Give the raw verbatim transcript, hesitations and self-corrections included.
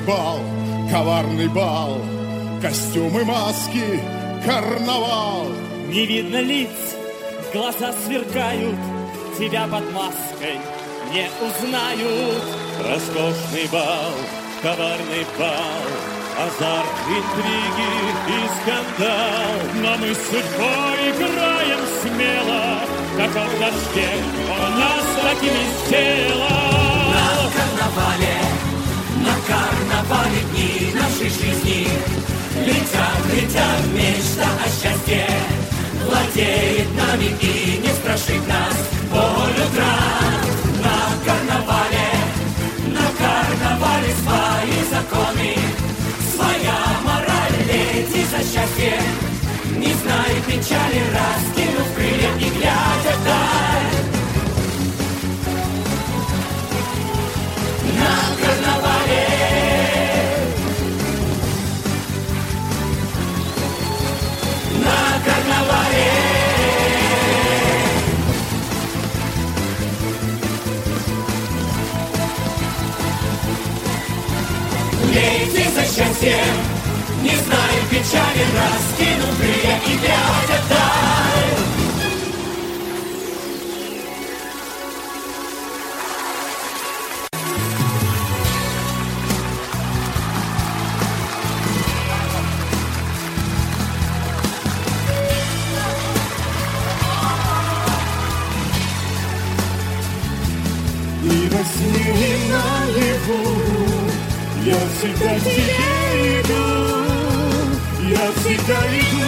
бал, коварный бал, костюмы, маски, карнавал. Не видно лиц, глаза сверкают, тебя под маской не узнают. Роскошный бал, коварный бал, азарт, интриги и скандал. Но мы с судьбой играем смело, как в дожде он нас такими сделал. На карнавале, на карнавале дни нашей жизни летят, летят, мечта о счастье владеет нами и не страшит нас боль утра. На карнавале, на карнавале свои законы, своя мораль, лети за счастье, не знает печали, раскинув крылья и глядя вдаль. На карнавале, на карнавале. Лети за счастьем, не зная печали, раскинув крылья и глядя вдаль. И во сне, и наяву я всегда к тебе иду, я всегда иду.